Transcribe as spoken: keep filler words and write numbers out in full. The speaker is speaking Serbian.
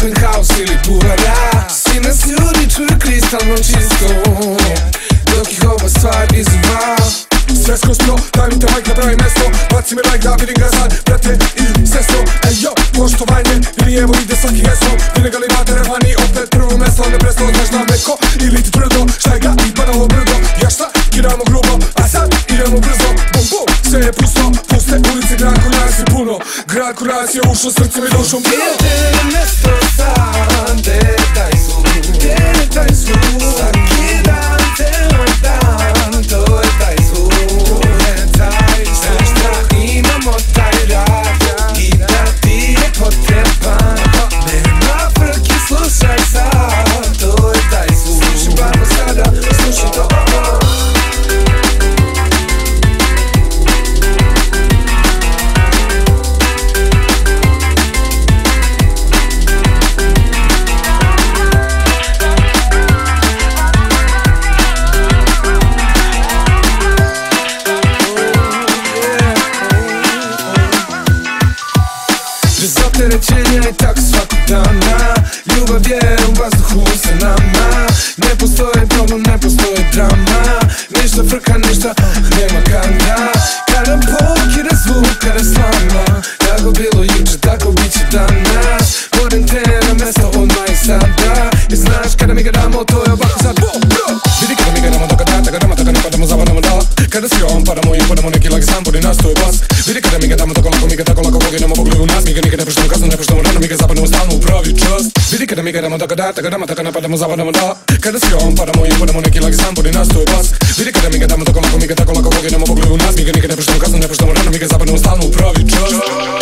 penthouse ili buvara. Svi nas ljudi čuju kristalno čisto, dok ih ova stvar izuva. Sve skroz pro, daj mi te like na pravi mesto. Baci mi like da vidim ga sad, brate i sestro. Ej yo, poštovanje, ili evo ide svaki gesto. Ilegali vate revani, opet prvo mesto. Ne presto, znaš da meko, ili ti tvrdo. Šta je ga i padalo brdo, ja šta, kiramo grubo. A sad idemo brzo, bum bum, sve je pusto. Puste ulice, grad ko nas je puno. Grad ko nas je ušao, srcem i dušom puno. Gdje je mesto sad, gdje je taj zvuk, gdje je taj zvuk. Svaki dan, ceo dan, to je taj zvuk. Imamo taj rad i da ti je potreban. Nema frke, slušaj sad, to je taj zvuk. Slušaj barno sada, slušaj to. Bez opterećenja i tako svakog dana. Ljubav je u vazduhu sa nama. Ne postoji problem, ne postoji drama. Ništa frka, ništa, nema kanda. Kada pokida zvuk, kada slama. Tako bilo juče, tako bit će danas. Vodim te na mesto odmah i sada. I znaš kada mi ga damo, to je ovako sad. Vidi kada mi ga damo, dok da, tako dama, tako ne padamo, zapadamo dala. Kada si on, padamo i padamo neki lag sam, podi nas, to je bas. Vidi kada mi ga damo, tako lako, mi ga tako lako poginemo, pogledaju nas. Mi ga nikad ne preštamo kasno, ne preštamo rano, mi ga zapadamo stalno u pravi čas. Vidi kada mi ga damo, tako da, tako dama, tako ne padamo, zapadamo dala. Kada si on, padamo i padamo neki lag sam, podi nas, to je bas. Vidi kada mi ga damo, tako lako, mi ga tako lako poginemo, pogledaju nas. Mi ga nikad ne preštamo kasno, ne preštamo rano, mi ga zapadamo stalno u pravi čas.